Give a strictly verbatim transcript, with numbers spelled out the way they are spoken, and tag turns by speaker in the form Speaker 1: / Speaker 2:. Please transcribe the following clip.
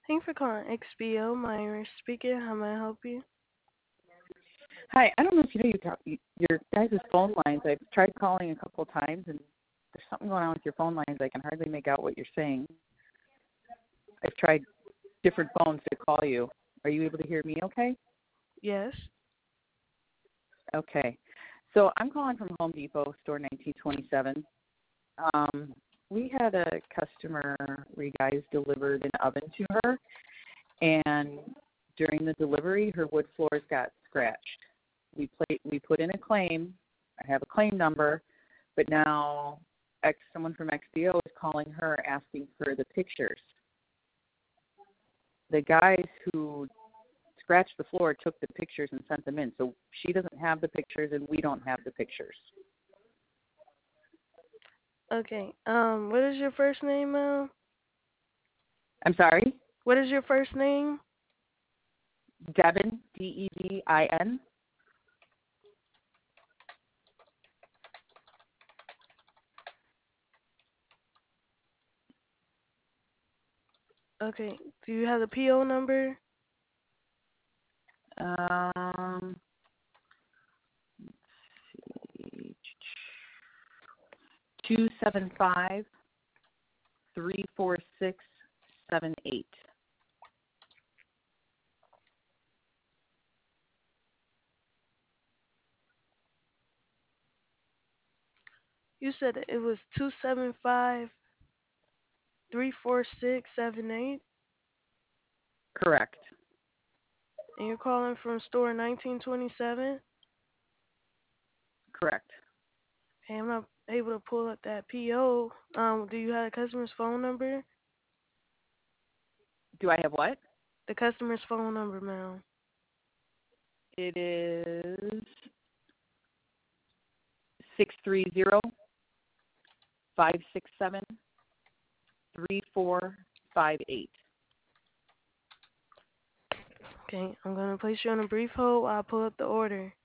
Speaker 1: Thanks for calling X B O. Myra speaking. How may I help you?
Speaker 2: Hi, I don't know if you know you got, you, your guys' phone lines. I've tried calling a couple of times, and there's something going on with your phone lines. I can hardly make out what you're saying. I've tried different phones to call you. Are you able to hear me okay?
Speaker 1: Yes.
Speaker 2: Okay. So I'm calling from Home Depot, store nineteen twenty-seven. Um, we had a customer where you guys delivered an oven to her, and during the delivery, her wood floors got scratched. We play, we put in a claim. I have a claim number, but now X, someone from X B O is calling her asking for the pictures. The guys who scratched the floor took the pictures and sent them in, so she doesn't have the pictures and we don't have the pictures.
Speaker 1: Okay. Um, what is your first name, ma'am?
Speaker 2: I'm sorry?
Speaker 1: What is your first name?
Speaker 2: Devin, D E V I N.
Speaker 1: Okay. Do you have the P O number?
Speaker 2: Um, two seven five three four six seven eight.
Speaker 1: You said it was two seven five three four six seven eight,
Speaker 2: Correct.
Speaker 1: and you're calling from store nineteen twenty-seven.
Speaker 2: Correct.
Speaker 1: Hey, I'm not able to pull up that P O. Um, do you have the customer's phone number?
Speaker 2: Do I have what?
Speaker 1: The customer's phone number, ma'am.
Speaker 2: It is six three zero five six seven three four five eight.
Speaker 1: Okay. I'm gonna place you on a brief hold while I pull up the order.